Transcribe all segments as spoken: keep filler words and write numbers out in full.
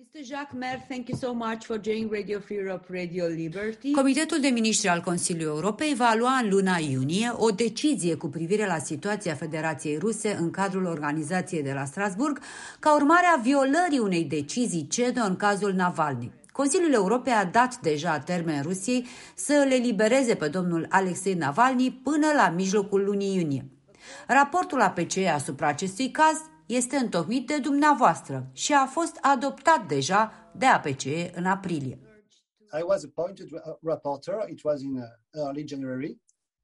mister Jacques Mer, thank you so much for joining Radio Free Europe, Radio Liberty. Comitetul de Ministri al Consiliului Europei va lua în luna iunie o decizie cu privire la situația Federației Ruse în cadrul organizației de la Strasburg, ca urmare a violării unei decizii CEDO în cazul Navalny. Consiliul Europei a dat deja termen Rusiei să îl elibereze pe domnul Alexei Navalny până la mijlocul lunii iunie. Raportul A P C E asupra acestui caz este întocmit de dumneavoastră și a fost adoptat deja de A P C E în aprilie. I was appointed rapporteur. It was in early January,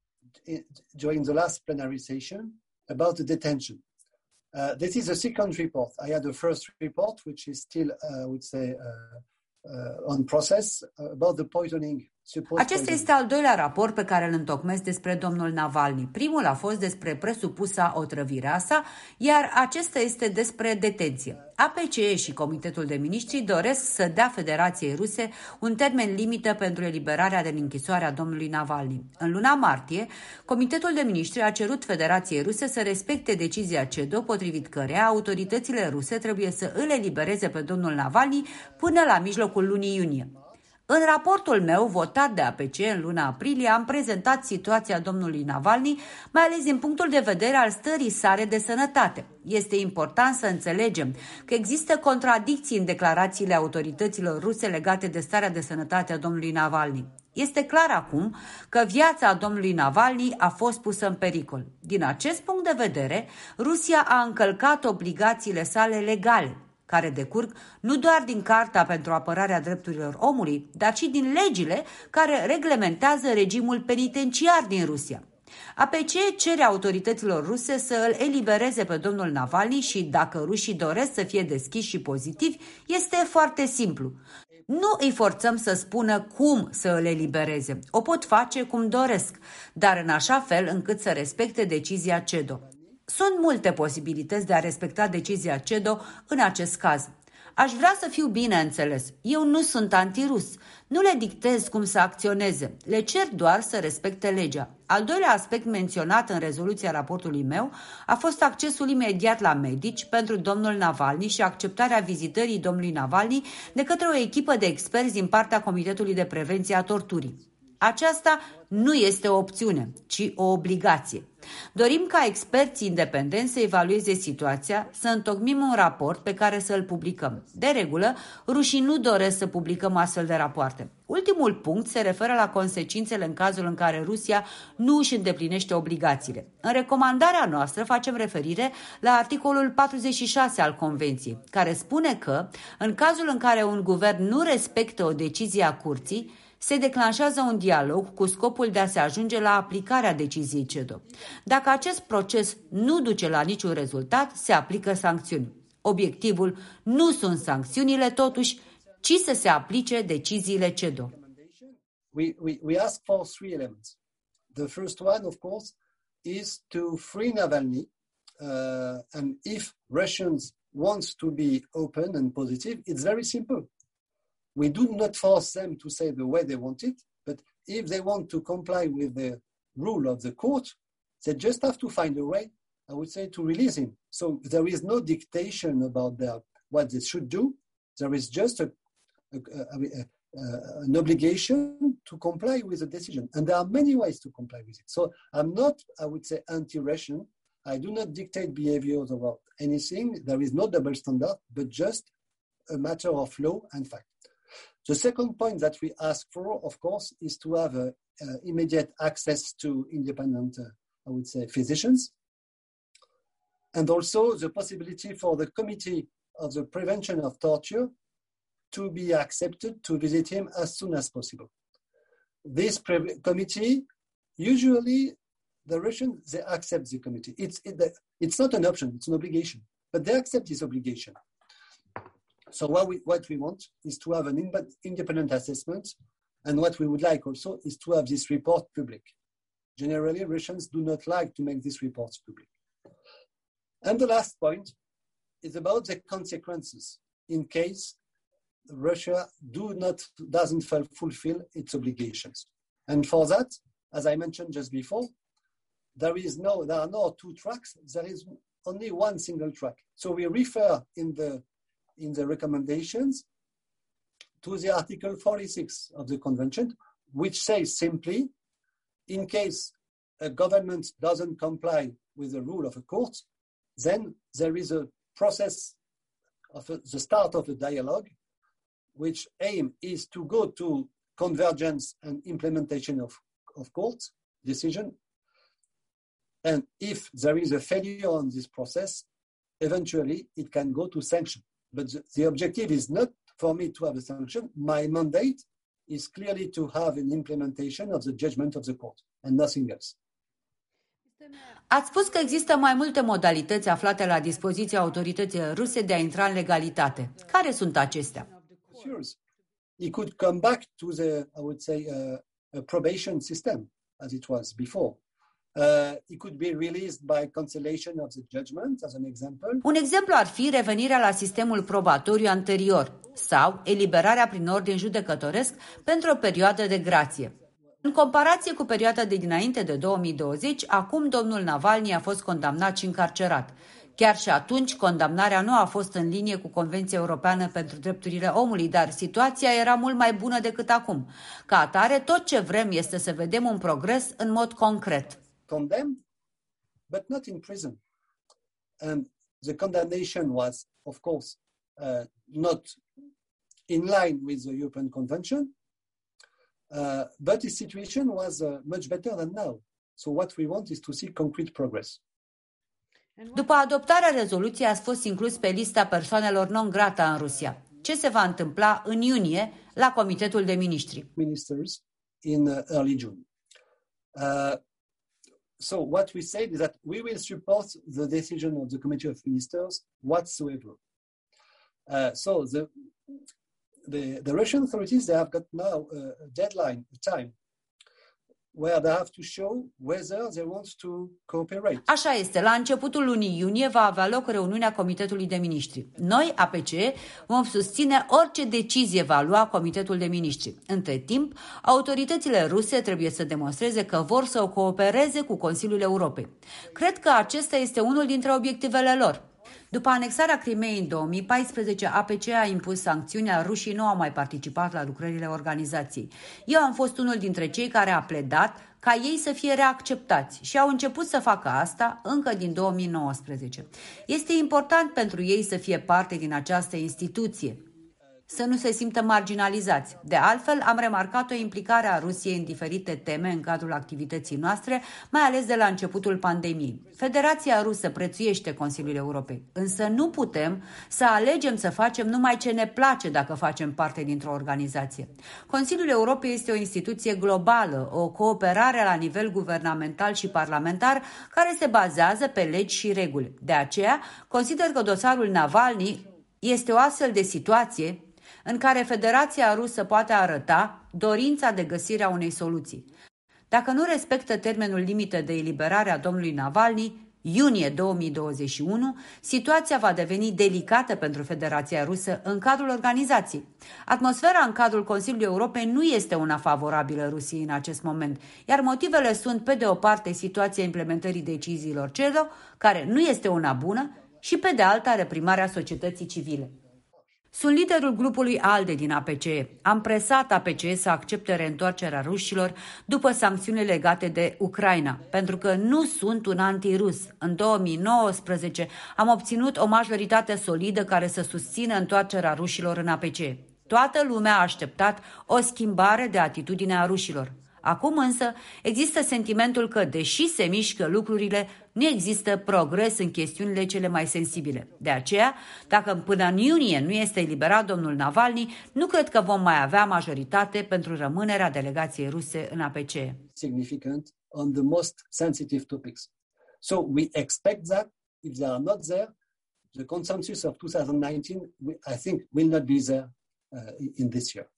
during the last plenary session, about the detention. Uh, this is a second report. I had a first report, which is still, uh, I would say, uh, uh, on process, uh, about the poisoning. Acesta este al doilea raport pe care îl întocmesc despre domnul Navalny. Primul a fost despre presupusa otrăvirea sa, iar acesta este despre detenție. A P C E și Comitetul de Ministri doresc să dea Federației Ruse un termen limită pentru eliberarea din închisoare a domnului Navalny. În luna martie, Comitetul de Ministri a cerut Federației Ruse să respecte decizia CEDO, potrivit căreia autoritățile ruse trebuie să îl elibereze pe domnul Navalny până la mijlocul lunii iunie. În raportul meu, votat de A P C E în luna aprilie, am prezentat situația domnului Navalny, mai ales din punctul de vedere al stării sale de sănătate. Este important să înțelegem că există contradicții în declarațiile autorităților ruse legate de starea de sănătate a domnului Navalny. Este clar acum că viața domnului Navalny a fost pusă în pericol. Din acest punct de vedere, Rusia a încălcat obligațiile sale legale, care decurg nu doar din Carta pentru apărarea drepturilor omului, dar și din legile care reglementează regimul penitenciar din Rusia. A P C E cere autorităților ruse să îl elibereze pe domnul Navalny și, dacă rușii doresc să fie deschiși și pozitivi, este foarte simplu. Nu îi forțăm să spună cum să îl elibereze. O pot face cum doresc, dar în așa fel încât să respecte decizia CEDO. Sunt multe posibilități de a respecta decizia CEDO în acest caz. Aș vrea să fiu bine înțeles. Eu nu sunt antirus. Nu le dictez cum să acționeze. Le cer doar să respecte legea. Al doilea aspect menționat în rezoluția raportului meu a fost accesul imediat la medici pentru domnul Navalny și acceptarea vizitării domnului Navalny de către o echipă de experți din partea Comitetului de Prevenție a Torturii. Aceasta nu este o opțiune, ci o obligație. Dorim ca experții independenți să evalueze situația, să întocmim un raport pe care să îl publicăm. De regulă, rușii nu doresc să publicăm astfel de rapoarte. Ultimul punct se referă la consecințele în cazul în care Rusia nu își îndeplinește obligațiile. În recomandarea noastră facem referire la articolul patruzeci și șase al Convenției, care spune că, în cazul în care un guvern nu respectă o decizie a curții, se declanșează un dialog cu scopul de a se ajunge la aplicarea deciziei CEDO. Dacă acest proces nu duce la niciun rezultat, se aplică sancțiuni. Obiectivul nu sunt sancțiunile totuși, ci să se aplice deciziile CEDO. We, we, we ask for three elements. The first one, of course, is to free Navalny, uh, and if Russians want to be open and positive, it's very simple. We do not force them to say the way they want it, but if they want to comply with the rule of the court, they just have to find a way, I would say, to release him. So there is no dictation about their, what they should do. There is just a, a, a, a, a, an obligation to comply with the decision. And there are many ways to comply with it. So I'm not, I would say, anti-Russian. I do not dictate behaviors about anything. There is no double standard, but just a matter of law and fact. The second point that we ask for, of course, is to have uh, uh, immediate access to independent, uh, I would say, physicians, and also the possibility for the Committee of the Prevention of Torture to be accepted to visit him as soon as possible. This pre- committee, usually the Russians, they accept the committee. It's, it, it's not an option, it's an obligation, but they accept this obligation. So what we, what we want is to have an independent assessment, and what we would like also is to have this report public. Generally, Russians do not like to make these reports public. And the last point is about the consequences in case Russia do not, doesn't fulfill its obligations. And for that, as I mentioned just before, there is no, there are no two tracks, there is only one single track. So we refer in the in the recommendations to the Article forty-six of the Convention, which says simply, in case a government doesn't comply with the rule of a court, then there is a process of a, the start of a dialogue, which aim is to go to convergence and implementation of, of court decision. And if there is a failure on this process, eventually it can go to sanction. But the, the objective is not for me to have a sanction. My mandate is clearly to have an implementation of the judgment of the court and nothing else. Ați spus că există mai multe modalități aflate la dispoziția autorităților ruse de a intra în legalitate. Care sunt acestea? He could come back to the, I would say, uh, a probation system as it was before. Uh, it could be released by cancellation of the judgment, as an example. Un exemplu ar fi revenirea la sistemul probatoriu anterior sau eliberarea prin ordin judecătoresc pentru o perioadă de grație. În comparație cu perioada de dinainte de două mii douăzeci, acum domnul Navalny a fost condamnat și încarcerat. Chiar și atunci, condamnarea nu a fost în linie cu Convenția Europeană pentru Drepturile Omului, dar situația era mult mai bună decât acum. Ca atare, tot ce vrem este să vedem un progres în mod concret. Condemned, but not in prison. And the condemnation was, of course, uh, not in line with the European Convention, uh, but the situation was uh, much better than now. So what we want is to see concrete progress. După adoptarea rezoluției, ați fost inclus pe lista persoanelor non grata în Rusia. Ce se va întâmpla în iunie la Comitetul de Ministri? Ministers in uh, early June. Uh, so what we said is that we will support the decision of the Committee of Ministers whatsoever. Uh, so the, the the Russian authorities, they have got now a deadline, a time, where they have to show whether they want to cooperate. Așa este. La începutul lunii iunie va avea loc reuniunea Comitetului de Ministri. Noi, A P C E, vom susține orice decizie va lua Comitetul de Ministri. Între timp, autoritățile ruse trebuie să demonstreze că vor să o coopereze cu Consiliul Europei. Cred că acesta este unul dintre obiectivele lor. După anexarea Crimeei în două mii paisprezece, A P C E a impus sancțiuni, iar rușii nu au mai participat la lucrările organizației. Eu am fost unul dintre cei care a pledat ca ei să fie reacceptați și au început să facă asta încă din două mii nouăsprezece. Este important pentru ei să fie parte din această instituție, să nu se simtă marginalizați. De altfel, am remarcat o implicare a Rusiei în diferite teme în cadrul activității noastre, mai ales de la începutul pandemiei. Federația Rusă prețuiește Consiliul Europei, însă nu putem să alegem să facem numai ce ne place dacă facem parte dintr-o organizație. Consiliul Europei este o instituție globală, o cooperare la nivel guvernamental și parlamentar care se bazează pe legi și reguli. De aceea, consider că dosarul Navalny este o astfel de situație în care Federația Rusă poate arăta dorința de găsirea unei soluții. Dacă nu respectă termenul limită de eliberare a domnului Navalny, iunie două mii douăzeci și unu, situația va deveni delicată pentru Federația Rusă în cadrul organizației. Atmosfera în cadrul Consiliului Europei nu este una favorabilă Rusiei în acest moment, iar motivele sunt, pe de o parte, situația implementării deciziilor C E D O, care nu este una bună, și pe de alta, reprimarea societății civile. Sunt liderul grupului ALDE din A P C E. Am presat A P C E să accepte reîntoarcerea rușilor după sancțiunile legate de Ucraina, pentru că nu sunt un antirus. În două mii nouăsprezece am obținut o majoritate solidă care să susțină întoarcerea rușilor în A P C E. Toată lumea a așteptat o schimbare de atitudine a rușilor. Acum însă există sentimentul că, deși se mișcă lucrurile, nu există progres în chestiunile cele mai sensibile. De aceea, dacă până în iunie nu este eliberat domnul Navalny, nu cred că vom mai avea majoritate pentru rămânerea delegației ruse în A P C E. Significant on the most sensitive topics. So we expect that if they are not there, the consensus of two thousand nineteen, I think, will not be there uh, in this year.